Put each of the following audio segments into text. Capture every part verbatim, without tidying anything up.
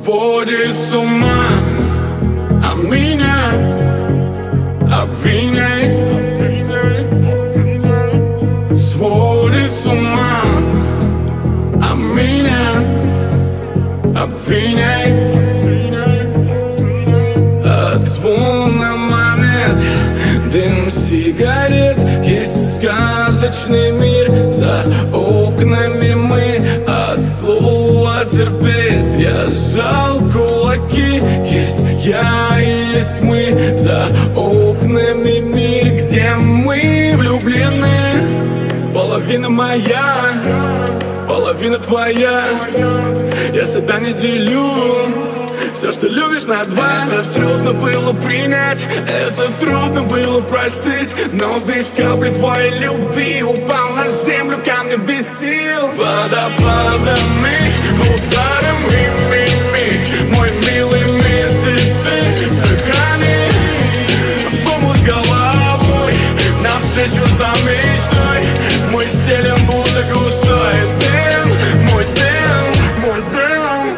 сводит с ума, а меня обвиняй. Сводит с ума, а меня обвиняй. От звона монет, дым сигарет, есть сказочный мир. За окнами мы от слова терпеть. Я сжал кулаки, есть я и есть мы. За окнами мир, где мы влюблены. Половина моя, половина твоя. Я себя не делю, все, что любишь, на два. Это трудно было принять, это трудно было простить. Но без капли твоей любви упал на землю камнем без сил. Водопадами, ударами, ми, ми, мой милый мир, ты, ты сохрани. Помощь головой навстречу за мечтой. Мы стелем будто густой дым, мой дым, мой дым.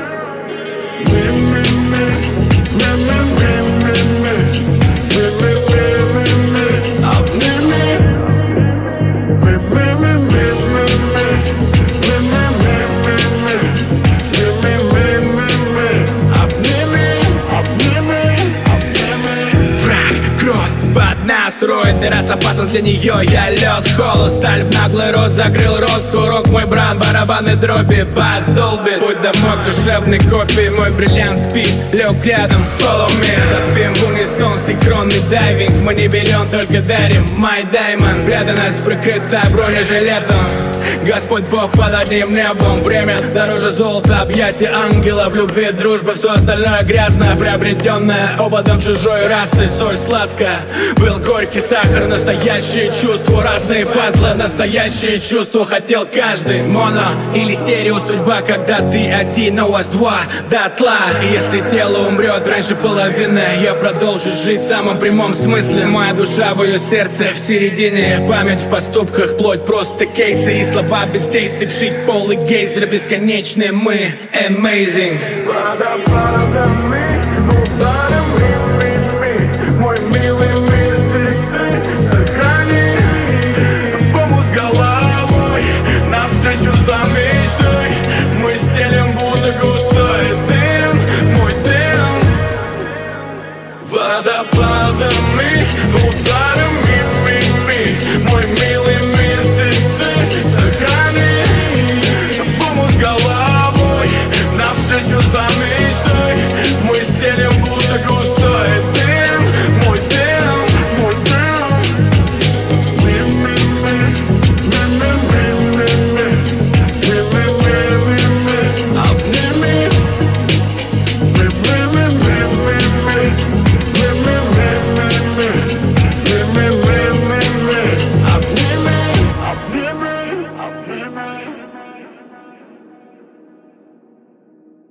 Строит, ты раз опасен для нее. Я лед, холод, сталь в наглый рот. Закрыл рот, курок, мой бран, барабаны дроби, бас долбит. Путь домой к душевной копии. Мой бриллиант спит, лег рядом, follow me. Запим в унисон, синхронный дайвинг. Мы не берем, только дарим, my diamond. Преданность прикрыта бронежилетом. Господь Бог под одним небом. Время дороже золота, объятия ангела. В любви дружба, все остальное грязно, приобретенное опытом чужой расы. Соль сладкая, был горький сахар. Настоящие чувства, разные пазлы. Настоящие чувства хотел каждый. Моно или стерео судьба, когда ты один, но у вас два дотла. И если тело умрет раньше половины, я продолжу жить в самом прямом смысле. Моя душа в ее сердце в середине. Память в поступках, плоть просто кейсы. И слова без действий, вшить пол и гейзер. Бесконечные мы, amazing.